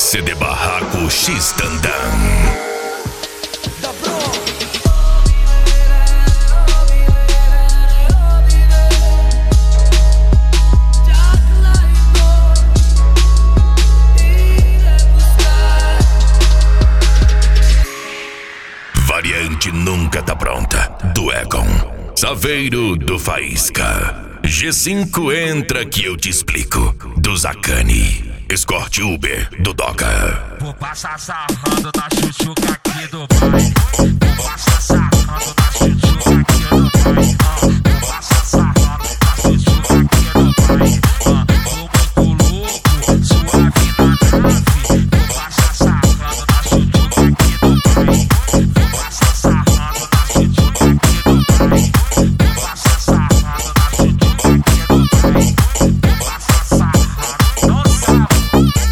CD Barraco X Tandam. Variante nunca tá pronta, do Egon. Saveiro do Faísca. G5 entra que eu te explico, do Zacani. Escort Uber do Doca. Vou passar sarrando na chuchuca aqui do baile. Vou passar sarrando na chuchuca aqui do baile. Vou passar sarrando na chuchuca aqui do baile. Tô muito louco, suave na nave. Vou passar sarrando na chuchuca aqui do baile. Vou passar sarrando na chuchuca aqui do baile. Vou passar sarrando na chuchuca aqui do baile. Vou passar sarrando, não sabe.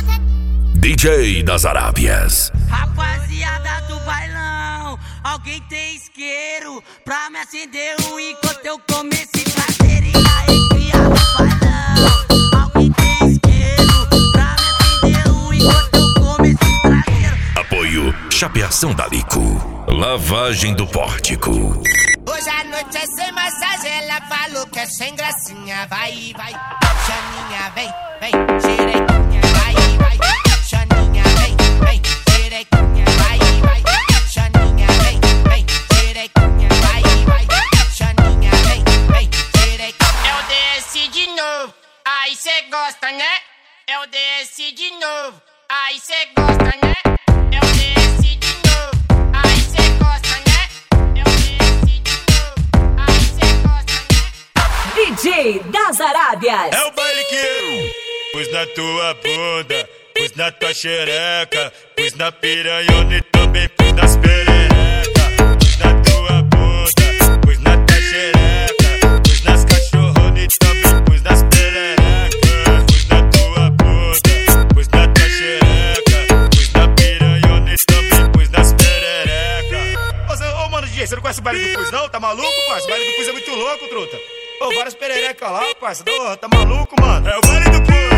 DJ das Arábias. Rapaziada do bailão, alguém tem isqueiro pra me acender enquanto eu como esse prazer e aí cria no bailão. Alguém tem isqueiro pra me acender enquanto eu como esse prazer. Apoio Chapeação da Lico. Lavagem do Pórtico. Hoje a noite é sem massagem, ela falou que é sem gracinha. Vai, vai, Xaninha, vem, vem, xerequinha, vai, vai, Xaninha, vem, vem, xerequinha, vai, vai, Xaninha, vem, vem, xerequinha, vai, vai, Xaninha, vem, vem, xerequinha. Eu desci de novo, aí cê gosta, né? Eu desci de novo, aí cê gosta, né? Eu desci de novo, aí cê gosta, né? Eu desci de novo, aí cê gosta, né? DJ das Arábias. É o baile que eu pus na tua bunda, pus na tua xereca, pus na piranhona e também pus nas perereca. Pus na tua bunda, pus na tua xereca, pus nas cachorronas e também pus nas perereca. Pus na tua bunda, pus na tua xereca, pus na piranhona e também pus nas perereca. Ô mano, DJ, você não conhece o baile do Pus não? Tá maluco, parça? O baile do Pus é muito louco, truta. Ô, várias pererecas lá, parça. Tá maluco, mano? É o baile do Pus.